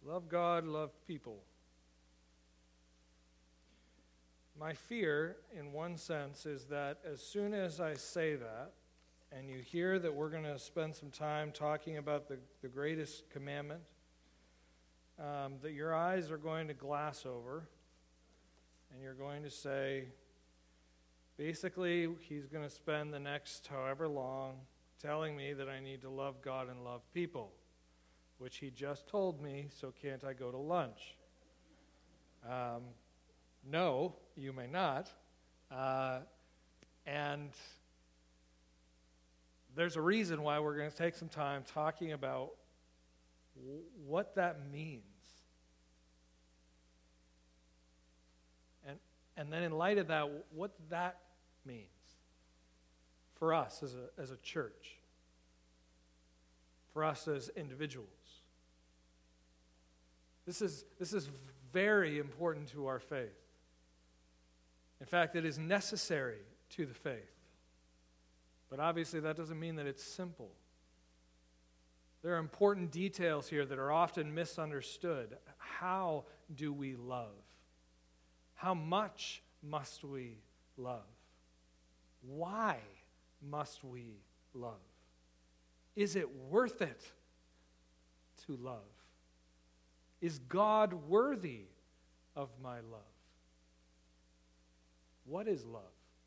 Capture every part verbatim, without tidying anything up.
Love God, love people. My fear, in one sense, is that as soon as I say that, and you hear that we're going to spend some time talking about the, the greatest commandment, um, that your eyes are going to glass over, and you're going to say, basically, he's going to spend the next however long telling me that I need to love God and love people, which he just told me, so can't I go to lunch? Um, no, you may not. Uh, and there's a reason why we're going to take some time talking about w- what that means. And, and then in light of that, what that means for us as a, as a church, for us as individuals. This is, this is very important to our faith. In fact, it is necessary to the faith. But obviously that doesn't mean that it's simple. There are important details here that are often misunderstood. How do we love? How much must we love? Why must we love? Is it worth it to love? Is God worthy of my love? What is love?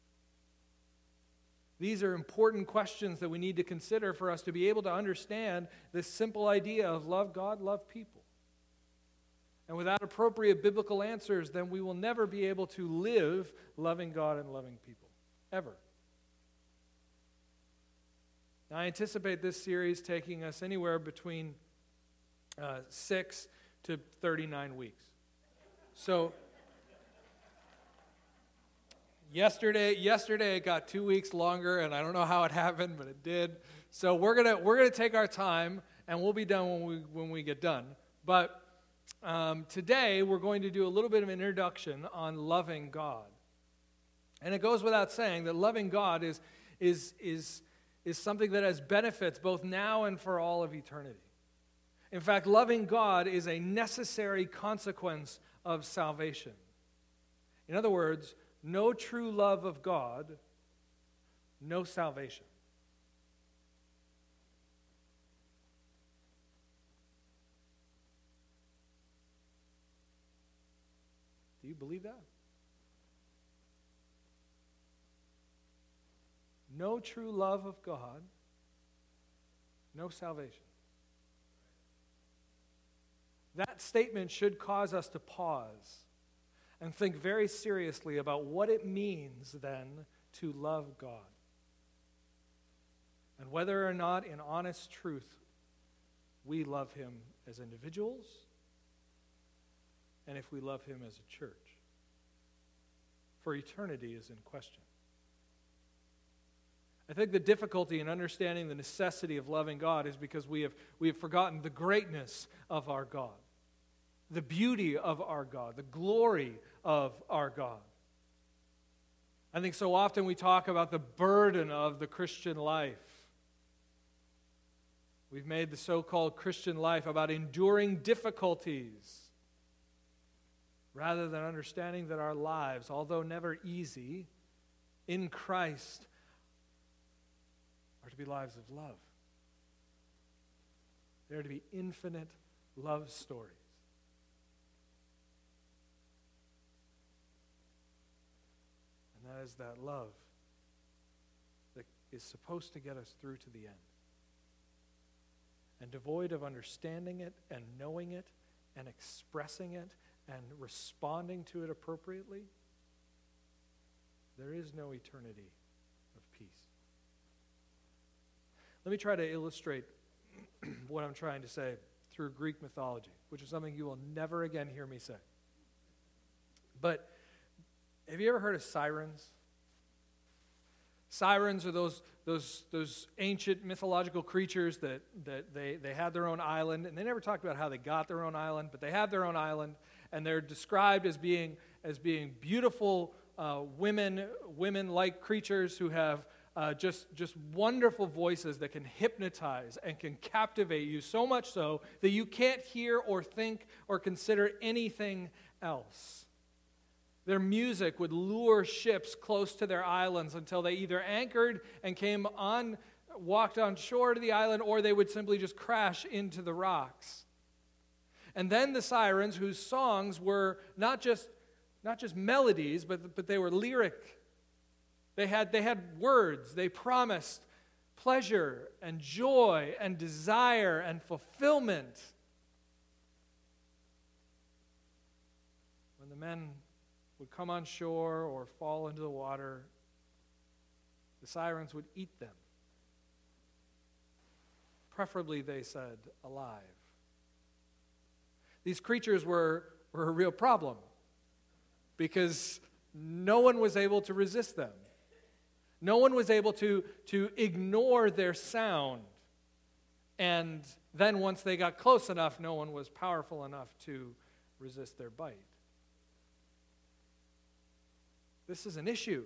These are important questions that we need to consider for us to be able to understand this simple idea of love God, love people. And without appropriate biblical answers, then we will never be able to live loving God and loving people, ever. Now, I anticipate this series taking us anywhere between uh, six to thirty-nine weeks. So, yesterday, yesterday it got two weeks longer, and I don't know how it happened, but it did. So we're gonna we're gonna take our time, and we'll be done when we when we get done. But um, today we're going to do a little bit of an introduction on loving God, and it goes without saying that loving God is is is is something that has benefits both now and for all of eternity. In fact, loving God is a necessary consequence of salvation. In other words, no true love of God, no salvation. Do you believe that? No true love of God, no salvation. That statement should cause us to pause and think very seriously about what it means then to love God. And whether or not in honest truth we love him as individuals and if we love him as a church. For eternity is in question. I think the difficulty in understanding the necessity of loving God is because we have, we have forgotten the greatness of our God, the beauty of our God, the glory of our God. I think so often we talk about the burden of the Christian life. We've made the so-called Christian life about enduring difficulties rather than understanding that our lives, although never easy, in Christ are to be lives of love. They are to be infinite love stories. And that is that love that is supposed to get us through to the end. And devoid of understanding it and knowing it and expressing it and responding to it appropriately, there is no eternity of peace. Let me try to illustrate what I'm trying to say through Greek mythology, which is something you will never again hear me say. But have you ever heard of sirens? Sirens are those those those ancient mythological creatures that, that they, they had their own island, and they never talked about how they got their own island, but they have their own island, and they're described as being as being beautiful uh, women, women-like creatures who have uh, just, just wonderful voices that can hypnotize and can captivate you, so much so that you can't hear or think or consider anything else. Their music would lure ships close to their islands until they either anchored and came on, walked on shore to the island, or they would simply just crash into the rocks. And then the sirens, whose songs were not just, not just melodies, but, but they were lyric. They had, they had words. They promised pleasure and joy and desire and fulfillment. When the men would come on shore or fall into the water, the sirens would eat them. Preferably, they said, alive. These creatures were, were a real problem because no one was able to resist them. No one was able to, to ignore their sound. And then once they got close enough, no one was powerful enough to resist their bite. This is an issue.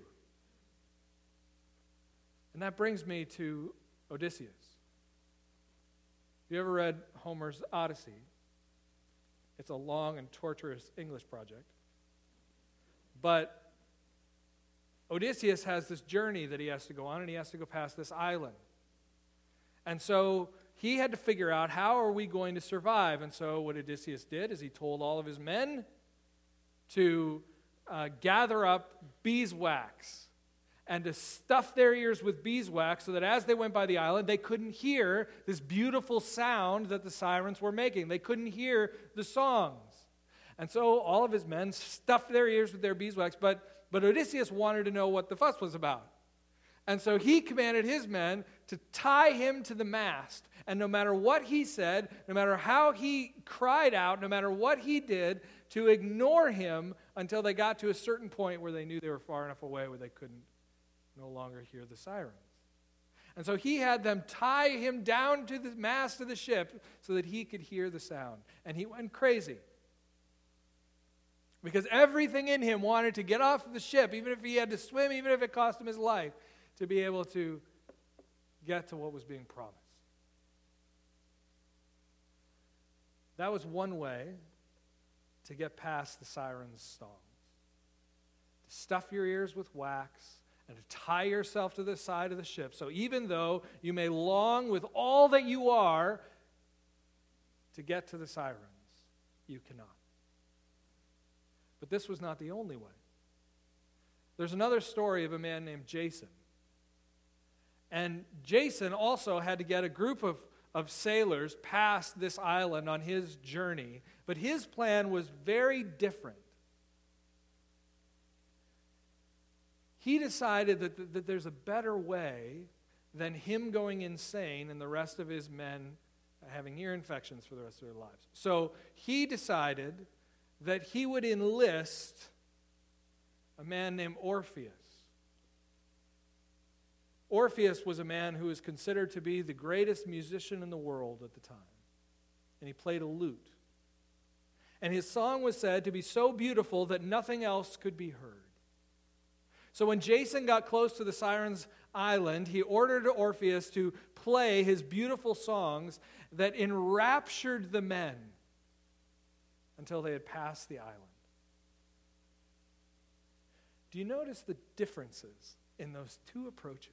And that brings me to Odysseus. Have you ever read Homer's Odyssey? It's a long and torturous English project. But Odysseus has this journey that he has to go on, and he has to go past this island. And so he had to figure out, how are we going to survive? And so what Odysseus did is he told all of his men to uh, gather up beeswax and to stuff their ears with beeswax so that as they went by the island, they couldn't hear this beautiful sound that the sirens were making. They couldn't hear the songs. And so all of his men stuffed their ears with their beeswax, but, but Odysseus wanted to know what the fuss was about. And so he commanded his men to tie him to the mast. And no matter what he said, no matter how he cried out, no matter what he did, to ignore him until they got to a certain point where they knew they were far enough away where they couldn't no longer hear the sirens. And so he had them tie him down to the mast of the ship so that he could hear the sound. And he went crazy. Because everything in him wanted to get off the ship, even if he had to swim, even if it cost him his life, to be able to get to what was being promised. That was one way to get past the sirens' songs. To stuff your ears with wax and to tie yourself to the side of the ship. So even though you may long with all that you are to get to the sirens, you cannot. But this was not the only way. There's another story of a man named Jason. And Jason also had to get a group of, of sailors past this island on his journey, but his plan was very different. He decided that, that, that there's a better way than him going insane and the rest of his men having ear infections for the rest of their lives. So he decided that he would enlist a man named Orpheus. Orpheus was a man who was considered to be the greatest musician in the world at the time. And he played a lute. And his song was said to be so beautiful that nothing else could be heard. So when Jason got close to the Sirens' Island, he ordered Orpheus to play his beautiful songs that enraptured the men until they had passed the island. Do you notice the differences in those two approaches?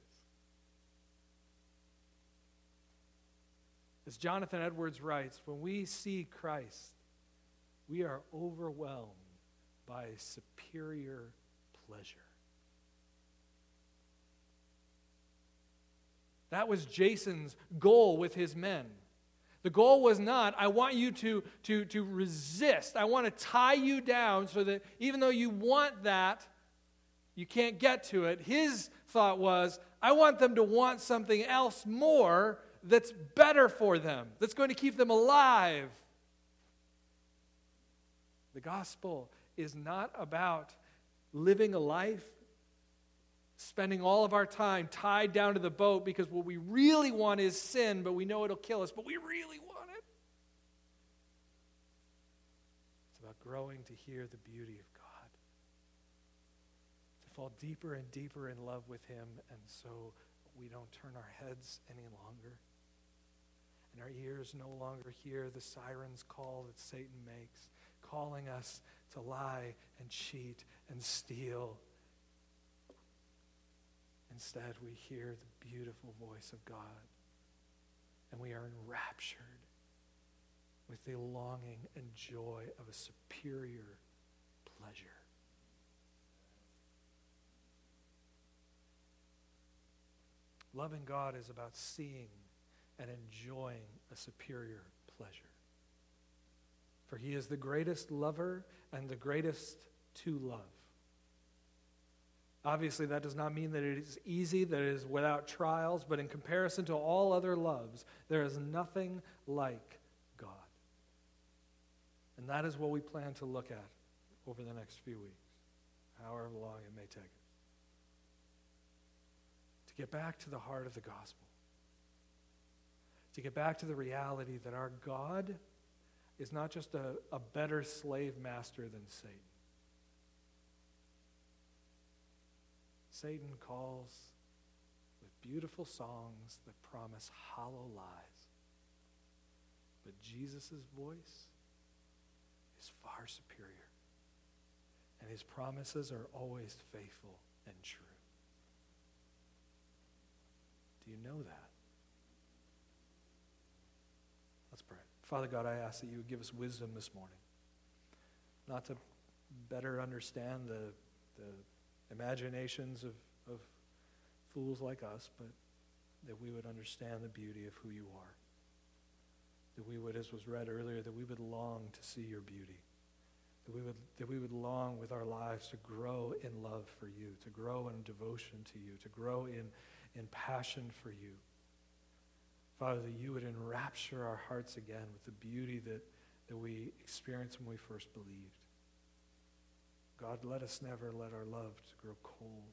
As Jonathan Edwards writes, when we see Christ, we are overwhelmed by superior pleasure. That was Jason's goal with his men. The goal was not, I want you to, to, to resist. I want to tie you down so that even though you want that, you can't get to it. His thought was, I want them to want something else more that's better for them, that's going to keep them alive. The gospel is not about living a life, spending all of our time tied down to the boat because what we really want is sin, but we know it'll kill us, but we really want it. It's about growing to hear the beauty of God, to fall deeper and deeper in love with Him, and so we don't turn our heads any longer, and our ears no longer hear the siren's call that Satan makes, calling us to lie and cheat and steal. Instead, we hear the beautiful voice of God, and we are enraptured with the longing and joy of a superior pleasure. Loving God is about seeing and enjoying a superior pleasure. For he is the greatest lover and the greatest to love. Obviously, that does not mean that it is easy, that it is without trials, but in comparison to all other loves, there is nothing like God. And that is what we plan to look at over the next few weeks, however long it may take us. To get back to the heart of the gospel. To get back to the reality that our God is not just a, a better slave master than Satan. Satan calls with beautiful songs that promise hollow lies. But Jesus' voice is far superior. And his promises are always faithful and true. Do you know that? Let's pray. Father God, I ask that you would give us wisdom this morning. Not to better understand the, the imaginations of, of fools like us, but that we would understand the beauty of who you are. That we would, as was read earlier, that we would long to see your beauty. That we would, that we would long with our lives to grow in love for you, to grow in devotion to you, to grow in, in passion for you. Father, that you would enrapture our hearts again with the beauty that, that we experienced when we first believed. God, let us never let our love to grow cold.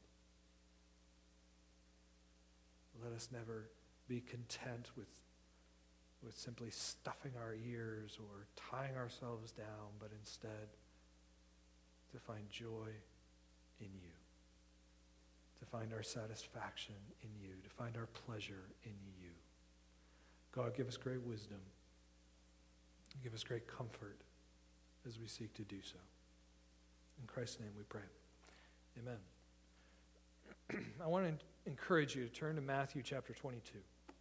Let us never be content with, with simply stuffing our ears or tying ourselves down, but instead to find joy in you, to find our satisfaction in you, to find our pleasure in you. God, give us great wisdom. Give us great comfort as we seek to do so. In Christ's name we pray. Amen. I want to encourage you to turn to Matthew chapter twenty-two.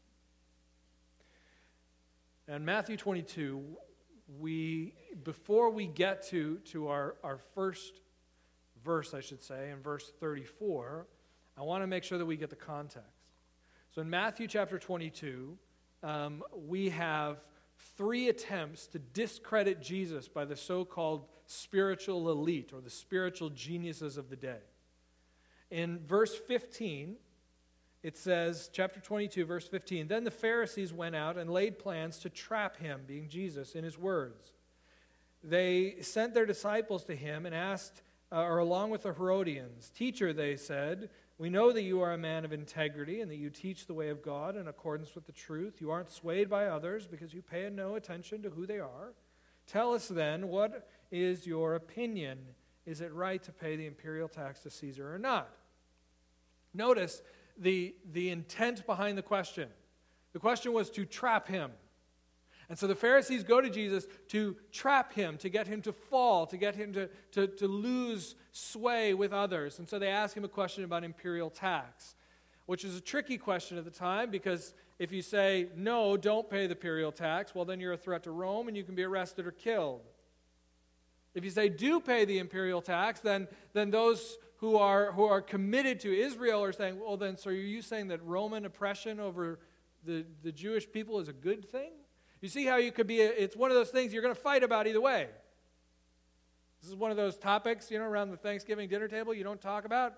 And Matthew twenty-two, we before we get to, to our, our first verse, I should say, in verse thirty-four, I want to make sure that we get the context. So in Matthew chapter twenty-two, um, we have three attempts to discredit Jesus by the so-called spiritual elite or the spiritual geniuses of the day. In verse fifteen, it says, chapter twenty-two, verse fifteen, "Then the Pharisees went out and laid plans to trap him," being Jesus, "in his words. They sent their disciples to him and asked, uh, or along with the Herodians, 'Teacher,' they said, 'we know that you are a man of integrity and that you teach the way of God in accordance with the truth. You aren't swayed by others because you pay no attention to who they are. Tell us then, what is your opinion? Is it right to pay the imperial tax to Caesar or not?'" Notice the, the intent behind the question. The question was to trap him. And so the Pharisees go to Jesus to trap him, to get him to fall, to get him to, to, to lose sway with others. And so they ask him a question about imperial tax, which is a tricky question at the time, because if you say, no, don't pay the imperial tax, well, then you're a threat to Rome and you can be arrested or killed. If you say, do pay the imperial tax, then, then those who are, who are committed to Israel are saying, well, then, so are you saying that Roman oppression over the, the Jewish people is a good thing? You see how you could be, a, it's one of those things you're going to fight about either way. This is one of those topics, you know, around the Thanksgiving dinner table you don't talk about.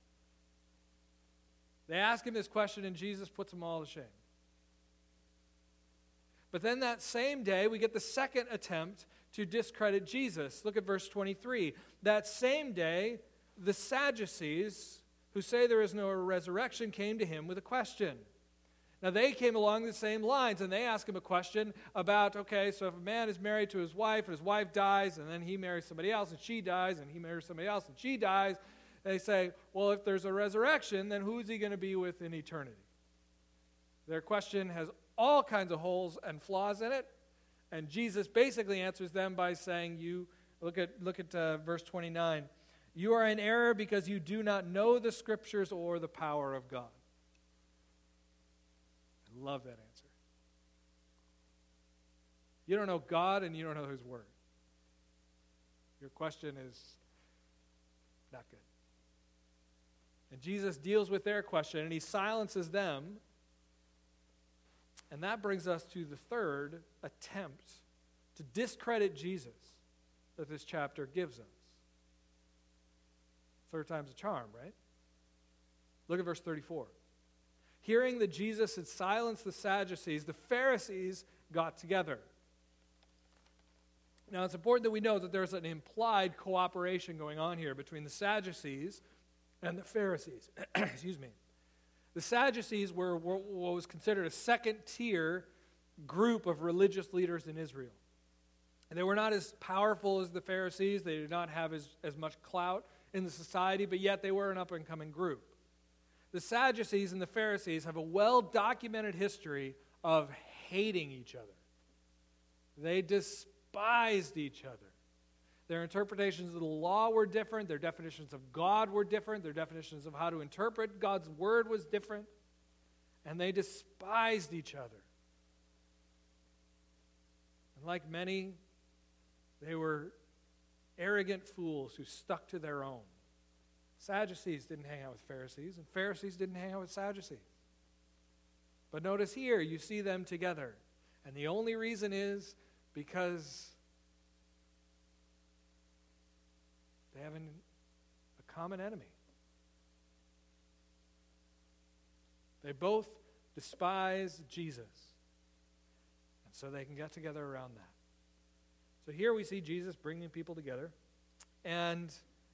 They ask him this question and Jesus puts them all to shame. But then that same day, we get the second attempt to discredit Jesus. Look at verse twenty-three. That same day, the Sadducees, who say there is no resurrection, came to him with a question. Now, they came along the same lines, and they ask him a question about, okay, so if a man is married to his wife, and his wife dies, and then he marries somebody else, and she dies, and he marries somebody else, and she dies, they say, well, if there's a resurrection, then who is he going to be with in eternity? Their question has all kinds of holes and flaws in it, and Jesus basically answers them by saying, "You look at look at uh, verse twenty-nine. You are in error because you do not know the Scriptures or the power of God." I love that answer. You don't know God and you don't know His Word. Your question is not good. And Jesus deals with their question, and He silences them. And that brings us to the third attempt to discredit Jesus that this chapter gives us. Third time's a charm, right? Look at verse thirty-four. Hearing that Jesus had silenced the Sadducees, the Pharisees got together. Now, it's important that we know that there's an implied cooperation going on here between the Sadducees and the Pharisees. Excuse me. The Sadducees were what was considered a second-tier group of religious leaders in Israel. And they were not as powerful as the Pharisees. They did not have as, as much clout in the society, but yet they were an up-and-coming group. The Sadducees and the Pharisees have a well-documented history of hating each other. They despised each other. Their interpretations of the law were different. Their definitions of God were different. Their definitions of how to interpret God's word was different. And they despised each other. And like many, they were arrogant fools who stuck to their own. Sadducees didn't hang out with Pharisees, and Pharisees didn't hang out with Sadducees. But notice here, you see them together. And the only reason is because they have an, a common enemy. They both despise Jesus. And so they can get together around that. So here we see Jesus bringing people together. And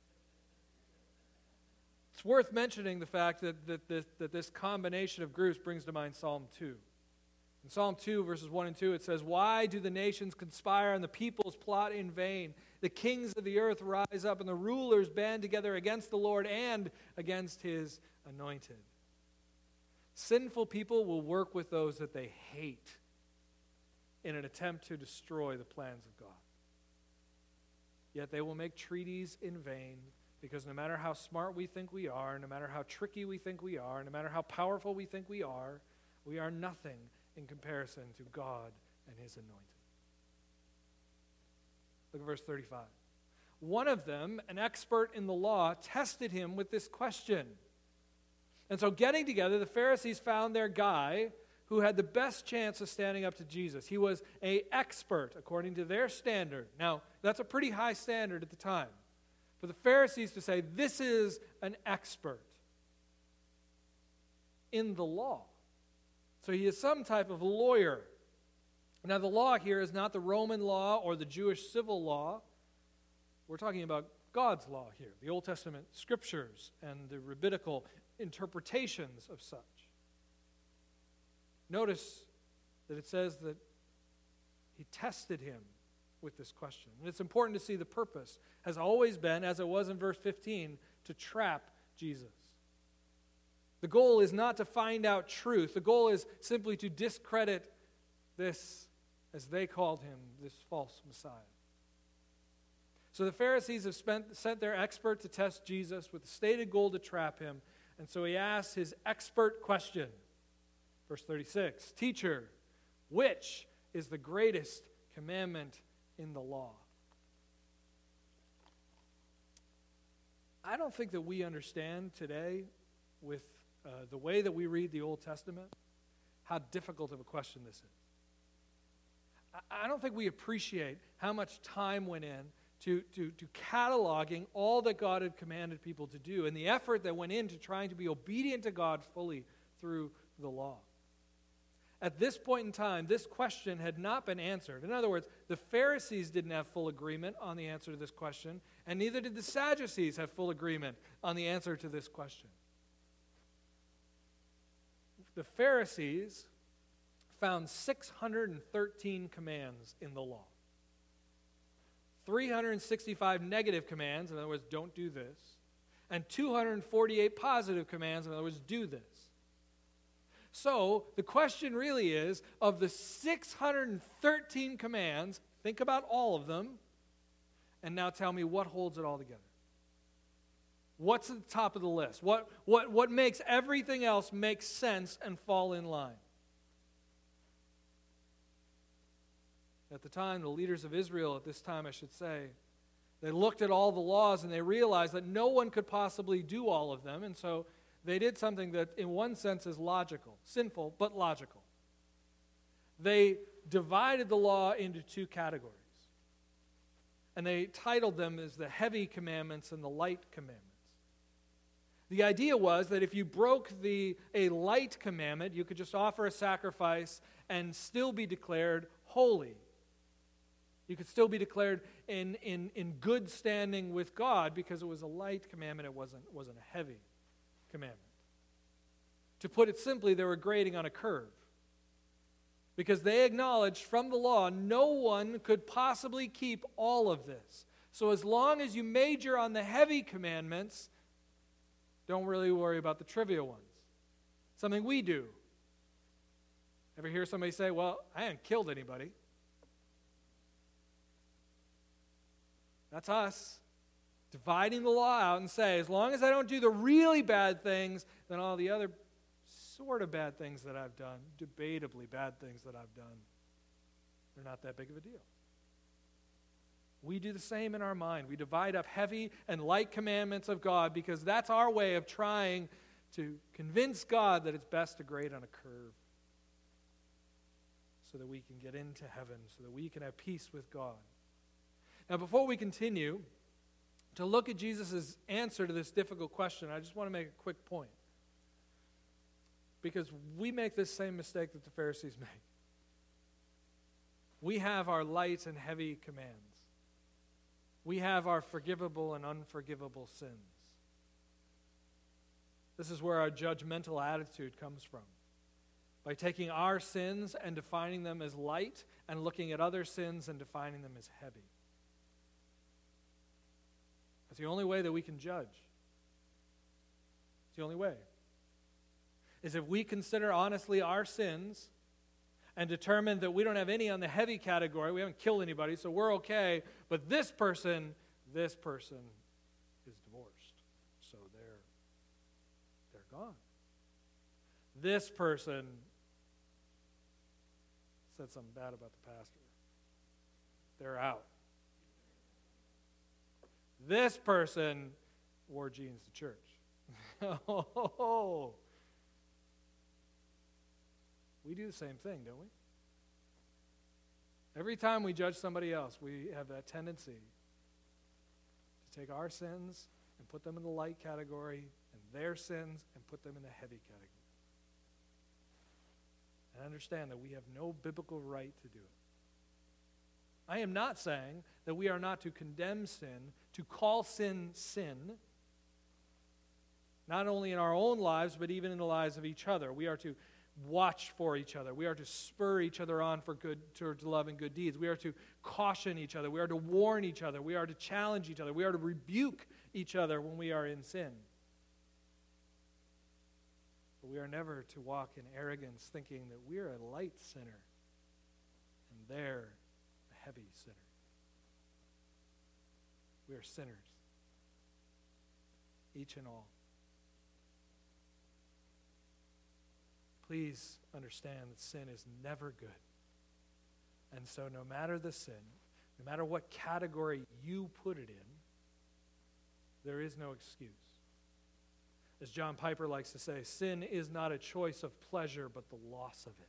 it's worth mentioning the fact that, that, this, that this combination of groups brings to mind Psalm two. In Psalm two, verses one and two, it says, "Why do the nations conspire and the peoples plot in vain? The kings of the earth rise up and the rulers band together against the Lord and against His anointed." Sinful people will work with those that they hate in an attempt to destroy the plans of God. Yet they will make treaties in vain, because no matter how smart we think we are, no matter how tricky we think we are, no matter how powerful we think we are, we are nothing in comparison to God and His anointed. Look at verse thirty-five. One of them, an expert in the law, tested Him with this question. And so getting together, the Pharisees found their guy who had the best chance of standing up to Jesus. He was an expert according to their standard. Now, that's a pretty high standard at the time. For the Pharisees to say, this is an expert in the law. So he is some type of lawyer. Now, the law here is not the Roman law or the Jewish civil law. We're talking about God's law here, the Old Testament scriptures and the rabbinical interpretations of such. Notice that it says that he tested him with this question. And it's important to see the purpose has always been, as it was in verse fifteen, to trap Jesus. The goal is not to find out truth. The goal is simply to discredit this, as they called him, this false Messiah. So the Pharisees have spent, sent their expert to test Jesus with the stated goal to trap him. And so he asks his expert question. Verse thirty-six, "Teacher, which is the greatest commandment in the law?" I don't think that we understand today, with uh, the way that we read the Old Testament, how difficult of a question this is. I, I don't think we appreciate how much time went in to, to, to cataloging all that God had commanded people to do and the effort that went into trying to be obedient to God fully through the law. At this point in time, this question had not been answered. In other words, the Pharisees didn't have full agreement on the answer to this question, and neither did the Sadducees have full agreement on the answer to this question. The Pharisees found six hundred thirteen commands in the law. three hundred sixty-five negative commands, in other words, don't do this, and two hundred forty-eight positive commands, in other words, do this. So the question really is, of the six hundred thirteen commands, think about all of them, and now tell me what holds it all together. What's at the top of the list? What, what, what makes everything else make sense and fall in line? At the time, the leaders of Israel, at this time I should say, they looked at all the laws and they realized that no one could possibly do all of them, and so they did something that in one sense is logical, sinful, but logical. They divided the law into two categories, and they titled them as the heavy commandments and the light commandments. The idea was that if you broke the a light commandment, you could just offer a sacrifice and still be declared holy. You could still be declared in, in, in good standing with God because it was a light commandment, it wasn't, wasn't a heavy commandment. To put it simply, they were grading on a curve. Because they acknowledged from the law no one could possibly keep all of this. So as long as you major on the heavy commandments, don't really worry about the trivial ones. Something we do. Ever hear somebody say, well, I haven't killed anybody? That's us. Dividing the law out and say, as long as I don't do the really bad things, then all the other sort of bad things that I've done, debatably bad things that I've done, they're not that big of a deal. We do the same in our mind. We divide up heavy and light commandments of God because that's our way of trying to convince God that it's best to grade on a curve so that we can get into heaven, so that we can have peace with God. Now, before we continue to look at Jesus' answer to this difficult question, I just want to make a quick point. Because we make this same mistake that the Pharisees make. We have our light and heavy commands. We have our forgivable and unforgivable sins. This is where our judgmental attitude comes from. By taking our sins and defining them as light and looking at other sins and defining them as heavy. That's the only way that we can judge. It's the only way. Is if we consider honestly our sins and determine that we don't have any on the heavy category, we haven't killed anybody, so we're okay, but this person, this person is divorced, so they're, they're gone. This person said something bad about the pastor. They're out. This person wore jeans to church. Oh, we do the same thing, don't we? Every time we judge somebody else, we have that tendency to take our sins and put them in the light category and their sins and put them in the heavy category. And understand that we have no biblical right to do it. I am not saying that we are not to condemn sin, to call sin sin, not only in our own lives, but even in the lives of each other. We are to watch for each other. We are to spur each other on for good, towards love and good deeds. We are to caution each other. We are to warn each other. We are to challenge each other. We are to rebuke each other when we are in sin. But we are never to walk in arrogance thinking that we are a light sinner and they're a heavy sinner. We are sinners, each and all. Please understand that sin is never good. And so no matter the sin, no matter what category you put it in, there is no excuse. As John Piper likes to say, sin is not a choice of pleasure, but the loss of it.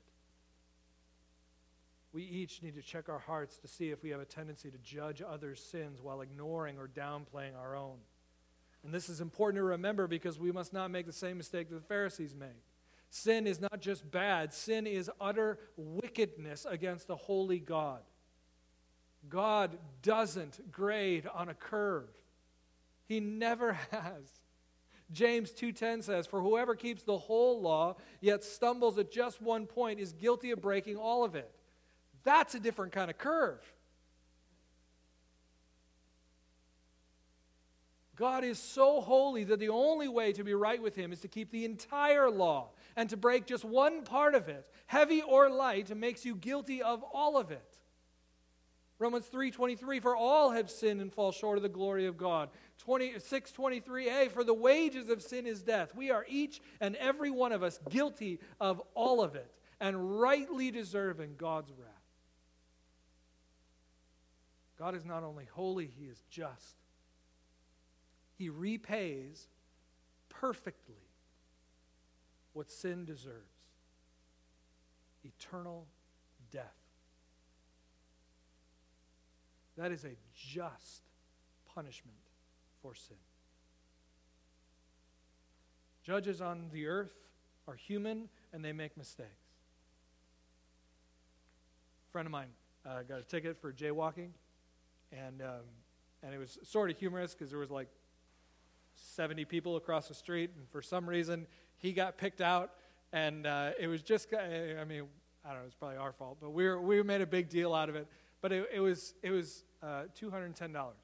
We each need to check our hearts to see if we have a tendency to judge others' sins while ignoring or downplaying our own. And this is important to remember because we must not make the same mistake that the Pharisees made. Sin is not just bad. Sin is utter wickedness against a holy God. God doesn't grade on a curve. He never has. James two ten says, "For whoever keeps the whole law, yet stumbles at just one point, is guilty of breaking all of it." That's a different kind of curve. God is so holy that the only way to be right with Him is to keep the entire law. And to break just one part of it, heavy or light, makes you guilty of all of it. Romans three twenty-three, for all have sinned and fall short of the glory of God. six twenty-three a, for the wages of sin is death. We are each and every one of us guilty of all of it and rightly deserving God's wrath. God is not only holy, He is just. He repays perfectly what sin deserves: eternal death. That is a just punishment for sin. Judges on the earth are human and they make mistakes. A friend of mine uh, got a ticket for jaywalking, and um, and it was sort of humorous because there was like seventy people across the street, and for some reason he got picked out, and uh, it was just, I mean, I don't know, it's probably our fault, but we were, we made a big deal out of it. But it, it was it was uh, two hundred ten dollars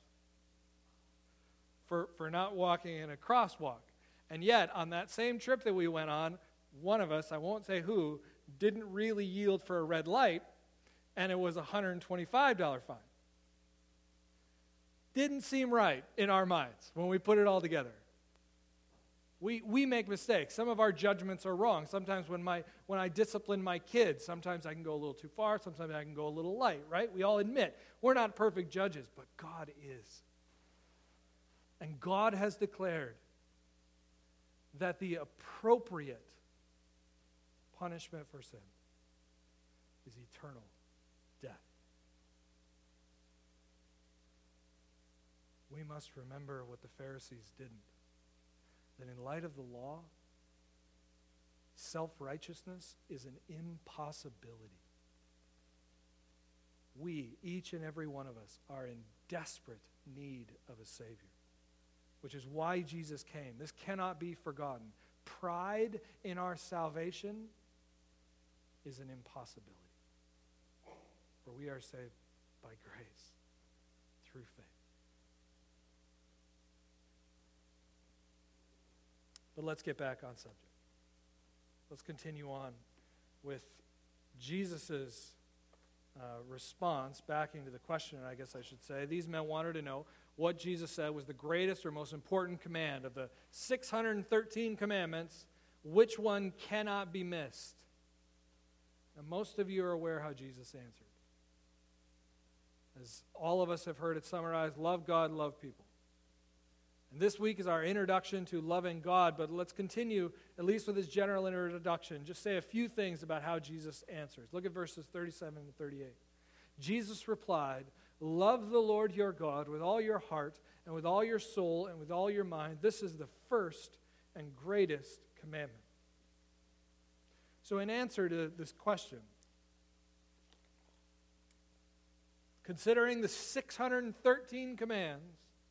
for for not walking in a crosswalk. And yet, on that same trip that we went on, one of us, I won't say who, didn't really yield for a red light, and it was a one hundred twenty-five dollars fine. Didn't seem right in our minds when we put it all together. We we make mistakes. Some of our judgments are wrong. Sometimes when my when I discipline my kids, sometimes I can go a little too far, sometimes I can go a little light, right? We all admit we're not perfect judges, but God is. And God has declared that the appropriate punishment for sin is eternal death. We must remember what the Pharisees didn't. That in light of the law, self-righteousness is an impossibility. We, each and every one of us, are in desperate need of a Savior, which is why Jesus came. This cannot be forgotten. Pride in our salvation is an impossibility, for we are saved by grace through faith. But let's get back on subject. Let's continue on with Jesus' uh, response, backing to the question, I guess I should say. These men wanted to know what Jesus said was the greatest or most important command of the six hundred thirteen commandments, which one cannot be missed. And most of you are aware how Jesus answered. As all of us have heard it summarized, love God, love people. And this week is our introduction to loving God, but let's continue, at least with this general introduction, just say a few things about how Jesus answers. Look at verses thirty-seven and thirty-eight. Jesus replied, love the Lord your God with all your heart and with all your soul and with all your mind. This is the first and greatest commandment. So in answer to this question, considering the six hundred thirteen commands,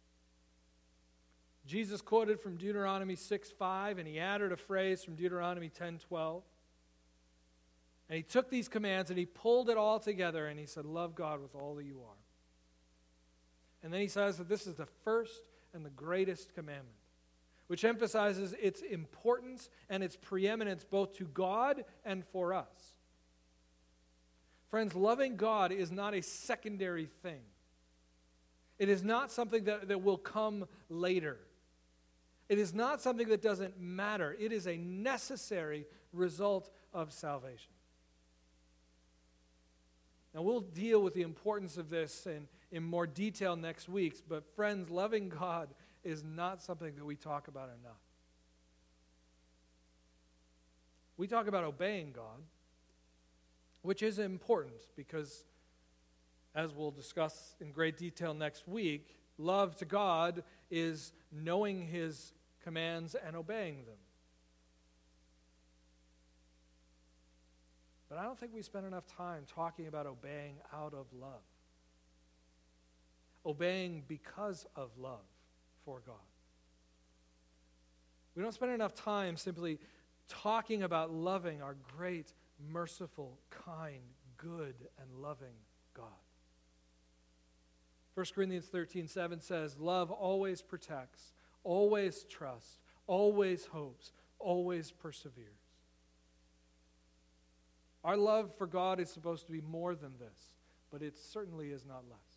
Jesus quoted from Deuteronomy six five, and he added a phrase from Deuteronomy ten twelve. And he took these commands and he pulled it all together and he said, love God with all that you are. And then he says that this is the first and the greatest commandment, which emphasizes its importance and its preeminence both to God and for us. Friends, loving God is not a secondary thing. It is not something that, that will come later. It is not something that doesn't matter. It is a necessary result of salvation. Now, we'll deal with the importance of this in, in more detail next week, but friends, loving God is not something that we talk about enough. We talk about obeying God, which is important because, as we'll discuss in great detail next week, love to God is knowing His commands and obeying them. But I don't think we spend enough time talking about obeying out of love. Obeying because of love for God. We don't spend enough time simply talking about loving our great, merciful, kind, good, and loving God. First Corinthians thirteen seven says, love always protects, always trusts, always hopes, always perseveres. Our love for God is supposed to be more than this, but it certainly is not less.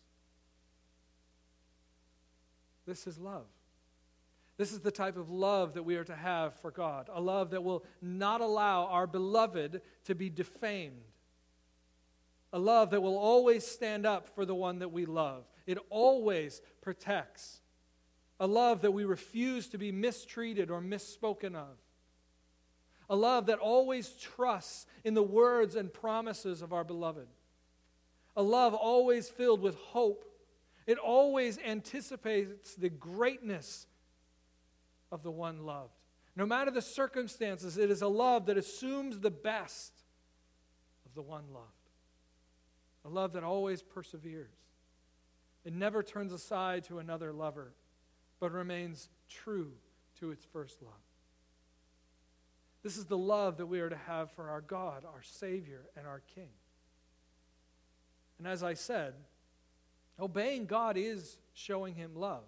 This is love. This is the type of love that we are to have for God, a love that will not allow our beloved to be defamed, a love that will always stand up for the one that we love. It always protects, a love that we refuse to be mistreated or misspoken of, a love that always trusts in the words and promises of our beloved, a love always filled with hope. It always anticipates the greatness of the one loved. No matter the circumstances, it is a love that assumes the best of the one loved. A love that always perseveres. It never turns aside to another lover, but remains true to its first love. This is the love that we are to have for our God, our Savior, and our King. And as I said, obeying God is showing Him love.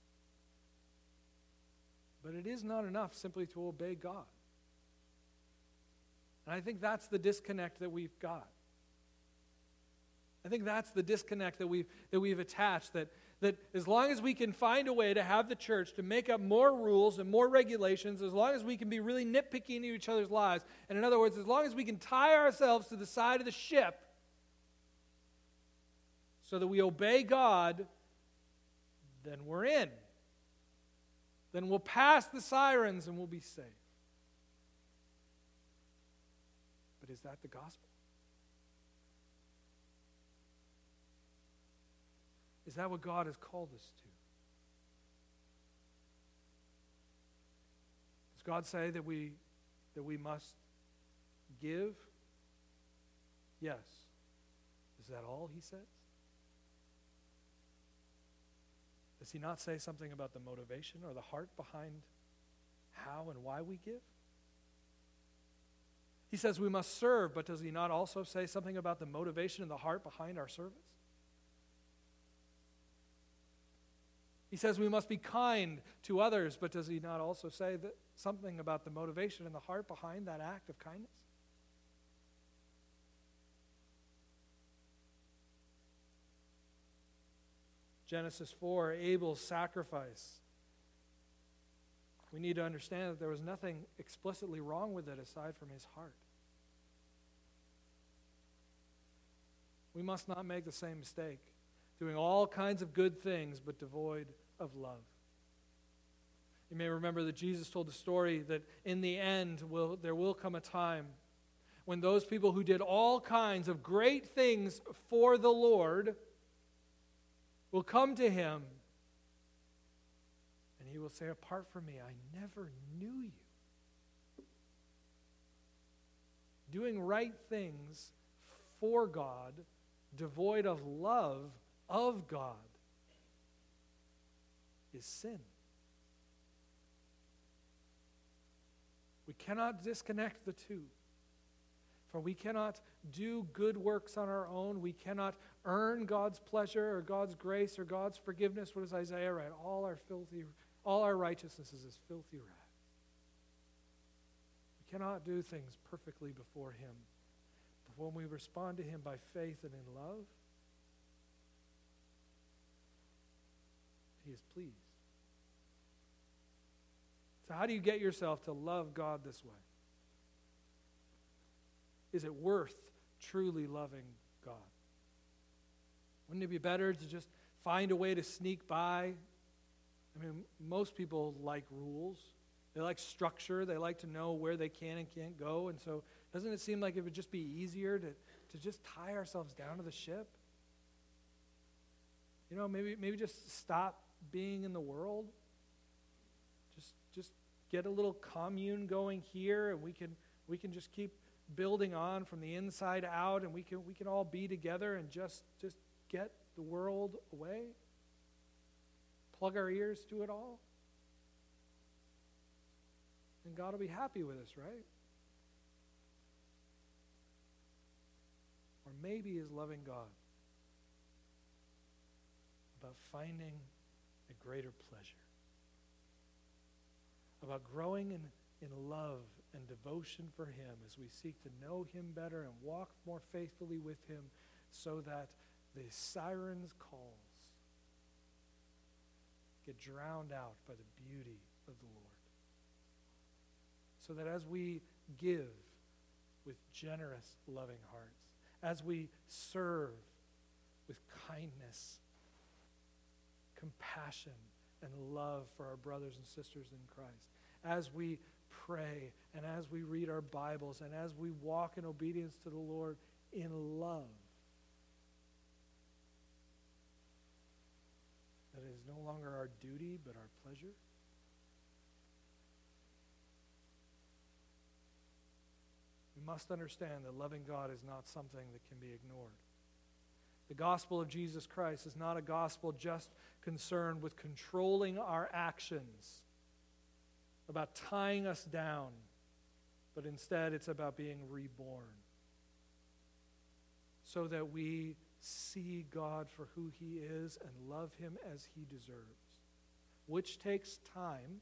But it is not enough simply to obey God. And I think that's the disconnect that we've got. I think that's the disconnect that we've, that we've attached, that, that as long as we can find a way to have the church to make up more rules and more regulations, as long as we can be really nitpicky into each other's lives, and in other words, as long as we can tie ourselves to the side of the ship so that we obey God, then we're in. Then we'll pass the sirens and we'll be safe. But is that the gospel? Is that what God has called us to? Does God say that we that we must give? Yes. Is that all He says? Does He not say something about the motivation or the heart behind how and why we give? He says we must serve, but does He not also say something about the motivation and the heart behind our service? He says we must be kind to others, but does He not also say that something about the motivation and the heart behind that act of kindness? Genesis four, Abel's sacrifice. We need to understand that there was nothing explicitly wrong with it aside from his heart. We must not make the same mistake, doing all kinds of good things but devoid of love. You may remember that Jesus told the story that in the end will there will come a time when those people who did all kinds of great things for the Lord will come to Him, and He will say, "Apart from me, I never knew you." Doing right things for God, devoid of love of God, is sin. We cannot disconnect the two. For we cannot do good works on our own. We cannot earn God's pleasure or God's grace or God's forgiveness. What does Isaiah write? All our filthy, all our righteousness is as filthy rags. We cannot do things perfectly before Him. But when we respond to Him by faith and in love, He is pleased. So how do you get yourself to love God this way? Is it worth truly loving God? Wouldn't it be better to just find a way to sneak by? I mean, most people like rules. They like structure. They like to know where they can and can't go. And so doesn't it seem like it would just be easier to, to just tie ourselves down to the ship? You know, maybe maybe just stop being in the world. Just just get a little commune going here, and we can we can just keep building on from the inside out, and we can we can all be together and just just get the world away. Plug our ears to it all. And God will be happy with us, right? Or maybe is loving God about finding a greater pleasure, about growing in, in love and devotion for him as we seek to know him better and walk more faithfully with him, so that the siren's calls get drowned out by the beauty of the Lord. So that as we give with generous, loving hearts, as we serve with kindness, compassion, and love for our brothers and sisters in Christ, as we pray and as we read our Bibles and as we walk in obedience to the Lord in love, that it is no longer our duty but our pleasure. We must understand that loving God is not something that can be ignored. The gospel of Jesus Christ is not a gospel just concerned with controlling our actions, about tying us down, but instead it's about being reborn so that we see God for who he is and love him as he deserves, which takes time.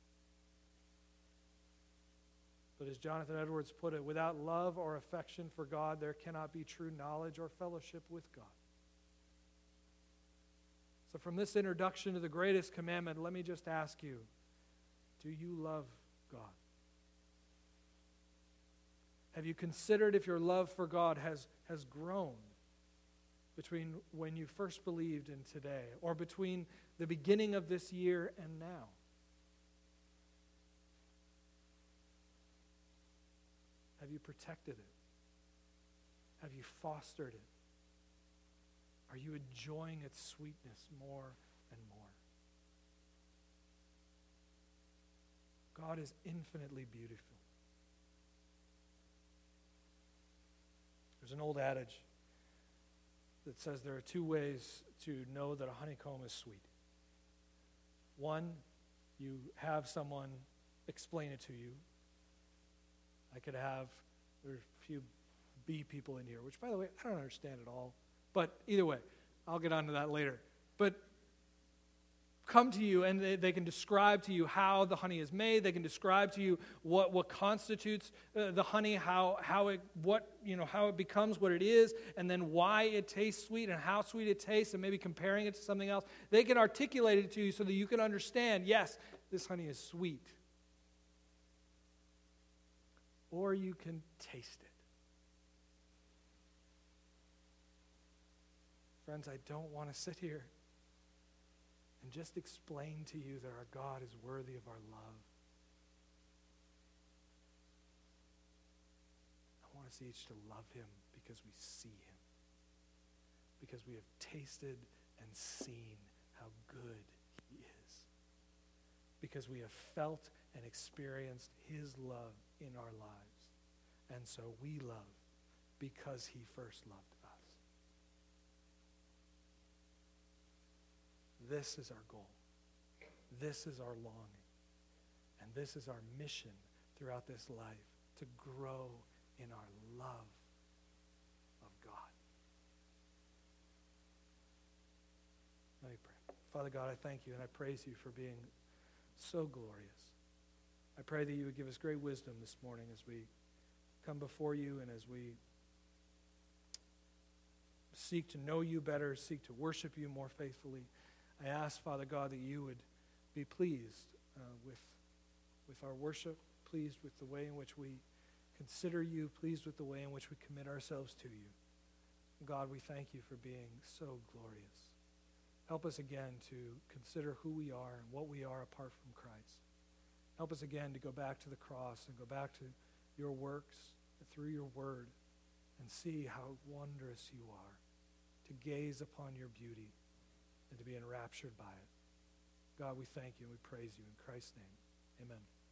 But as Jonathan Edwards put it, without love or affection for God, there cannot be true knowledge or fellowship with God. So from this introduction to the greatest commandment, let me just ask you, do you love God? Have you considered if your love for God has, has grown between when you first believed and today, or between the beginning of this year and now? Have you protected it? Have you fostered it? Are you enjoying its sweetness more and more? God is infinitely beautiful. There's an old adage that says there are two ways to know that a honeycomb is sweet. One, you have someone explain it to you. I could have, there's a few bee people in here, which, by the way, I don't understand at all. But either way, I'll get onto that later. But come to you and they, they can describe to you how the honey is made. They can describe to you what, what constitutes uh, the honey, how how it what you know how it becomes what it is, and then why it tastes sweet and how sweet it tastes, and maybe comparing it to something else. They can articulate it to you so that you can understand, yes, this honey is sweet. Or you can taste it. Friends, I don't want to sit here and just explain to you that our God is worthy of our love. I want us each to love him because we see him, because we have tasted and seen how good he is, because we have felt and experienced his love in our lives. And so we love because he first loved us. This is our goal. This is our longing. And this is our mission throughout this life, to grow in our love of God. Let me pray. Father God, I thank you and I praise you for being so glorious. I pray that you would give us great wisdom this morning as we come before you and as we seek to know you better, seek to worship you more faithfully. I ask, Father God, that you would be pleased uh, with, with our worship, pleased with the way in which we consider you, pleased with the way in which we commit ourselves to you. God, we thank you for being so glorious. Help us again to consider who we are and what we are apart from Christ. Help us again to go back to the cross and go back to your works through your word and see how wondrous you are, to gaze upon your beauty and to be enraptured by it. God, we thank you and we praise you in Christ's name. Amen.